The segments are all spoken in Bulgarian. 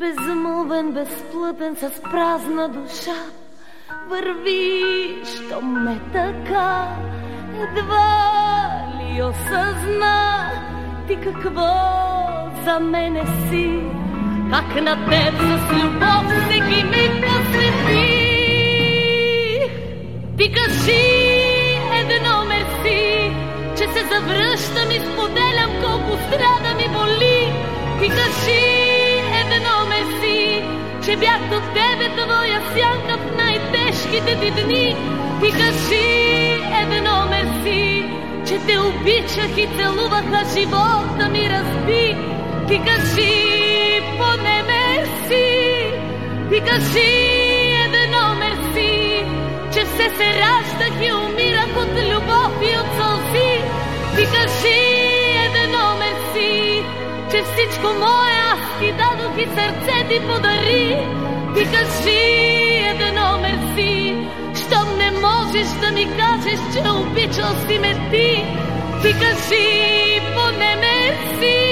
Безмълвен, безплътен, с празна душа, вървиш към ме така. Едва ли осъзна ти какво за мене си, как на теб с любов всеки миг посветих. Ти кажи едно мерси, че се завръщам и споделям колко страдам и боли. Ти кажи едно мерси, че бях до тебе твоя сянка в най-тежките ти дни. Ти кажи едно мерси, че те обичах и целуваха, живота ми разби. Ти кажи поне мерси, ти кажи едно мерси, че все се раждах и умирах от любов и от сълзи. Ти кажи едно мерси, че всичко мое аз ти дадох и сърце ти подари. Ти кажи едно мерси, щом не можеш да ми кажеш, че обичал си ме ти. Ти кажи поне мерси.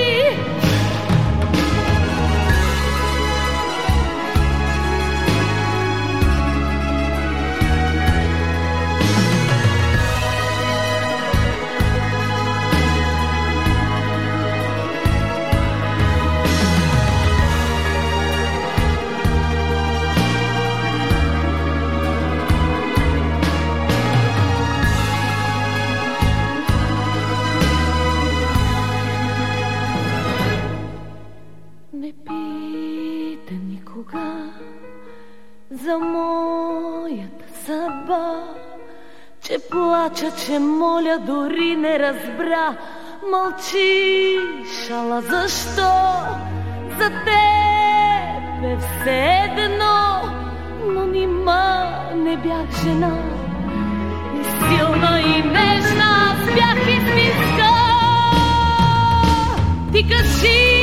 Не пита никога за моята съдба, че плача, че моля, дори не разбра. Мълчиш, ала защо? За теб е все едно, но нима не бях жена. И силна и нежна, аз бях истинска. Ти кажи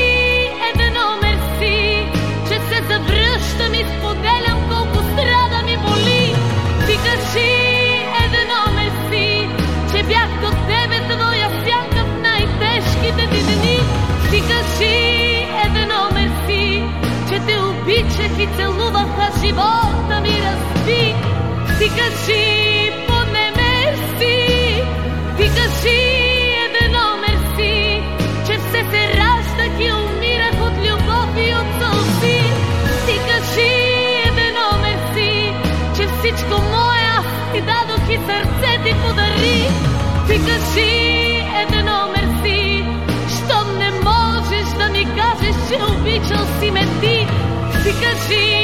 завръщам и споделям колко страдам и боли. Ти кажи едно мерси, че бях до тебе твоя сянка в най-тежките ти дни. Ти кажи едно мерси, че те обичах и целуваха, живота ми разби. Ти кажи поне мерси, ти кажи едно мерси, че все се раждах и умирах от любов и от сълзи. Ти кажи едно мерси, че всичко мое аз ти дадох и сърце ти подари. Ти кажи едно мерси, щом не можеш да ми кажеш, че обичал си ме ти. Ти кажи